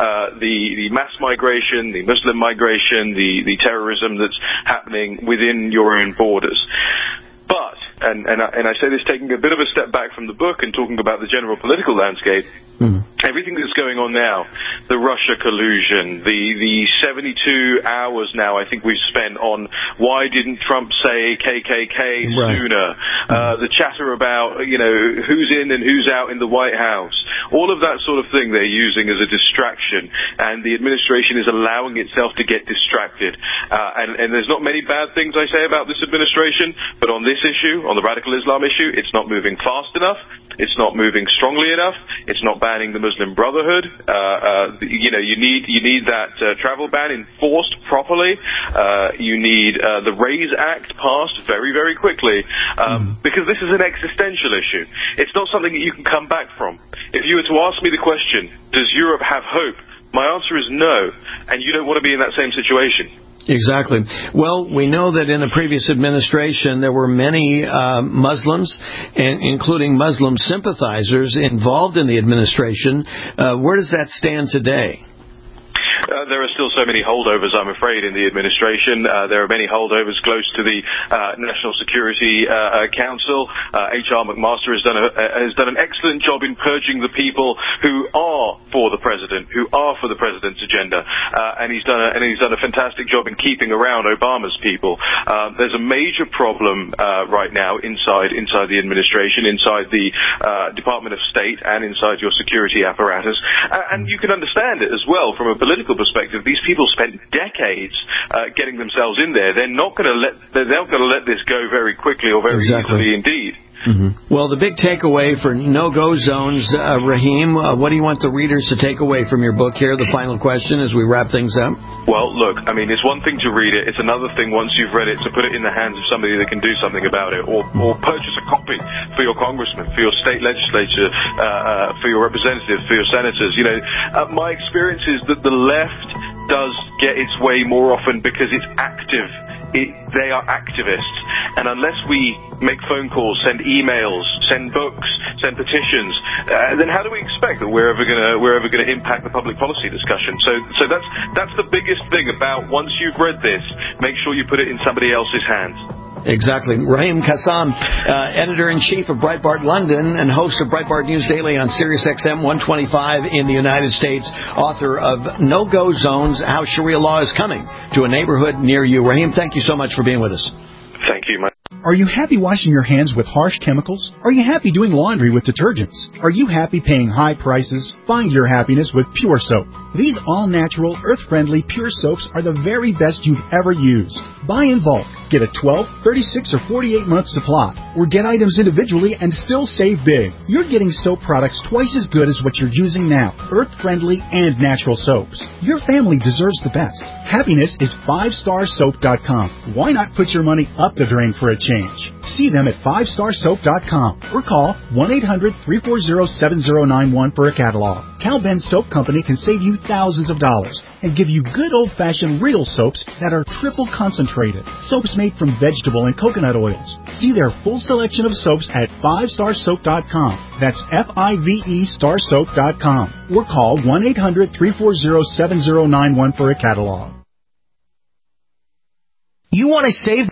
the mass migration, the Muslim migration, the terrorism that's happening within your own borders. But, and I say this taking a bit of a step back from the book and talking about the general political landscape, everything that's going on now, the Russia collusion, the 72 hours now I think we've spent on why didn't Trump say KKK sooner, the chatter about, who's in and who's out in the White House, all of that sort of thing they're using as a distraction, and the administration is allowing itself to get distracted. And there's not many bad things I say about this administration, but on this issue, on the radical Islam issue, it's not moving fast enough, it's not moving strongly enough, it's not banning the Muslim Brotherhood. You need that travel ban enforced properly. You need the RAISE Act passed very, very quickly, because this is an existential issue. It's not something that you can come back from. If you were to ask me the question, does Europe have hope? My answer is no, and you don't want to be in that same situation. Exactly. Well, we know that in the previous administration there were many Muslims, including Muslim sympathizers, involved in the administration. Where does that stand today? There are still so many holdovers, I'm afraid, in the administration. There are many holdovers close to the National Security Council. H.R. McMaster has done an excellent job in purging the people who are for the president, who are for the president's agenda, and he's done a fantastic job in keeping around Obama's people. There's a major problem right now inside the administration, inside the Department of State, and inside your security apparatus, and you can understand it as well from a political perspective. These people spent decades getting themselves in there. They're not going to let this go very quickly or very easily indeed. Well, the big takeaway for no-go zones, Raheem, what do you want the readers to take away from your book here? The final question as we wrap things up. Well, look, I mean, it's one thing to read it. It's another thing once you've read it to put it in the hands of somebody that can do something about it, or purchase a copy for your congressman, for your state legislature, for your representatives, for your senators. My experience is that the left does get its way more often because it's active. They are activists, and unless we make phone calls, send emails, send books, send petitions, then how do we expect that we're ever going to impact the public policy discussion? So that's the biggest thing about once you've read this, make sure you put it in somebody else's hands. Exactly. Raheem Kassam, Editor-in-Chief of Breitbart London and host of Breitbart News Daily on Sirius XM 125 in the United States, author of No-Go Zones, How Sharia Law is Coming to a Neighborhood Near You. Raheem, thank you so much for being with us. Thank you, Mike. Are you happy washing your hands with harsh chemicals? Are you happy doing laundry with detergents? Are you happy paying high prices? Find your happiness with Pure Soap. These all-natural, earth-friendly Pure Soaps are the very best you've ever used. Buy in bulk. Get a 12, 36, or 48-month supply. Or get items individually and still save big. You're getting soap products twice as good as what you're using now. Earth-friendly and natural soaps. Your family deserves the best. Happiness is 5starsoap.com. Why not put your money up the drain for a change? See them at 5starsoap.com or call 1-800-340-7091 for a catalog. Cal Ben Soap Company can save you thousands of dollars and give you good old-fashioned real soaps that are triple concentrated. Soaps made from vegetable and coconut oils. See their full selection of soaps at 5starsoap.com. That's F-I-V-E starsoap.com. Or call 1-800-340-7091 for a catalog. You want to save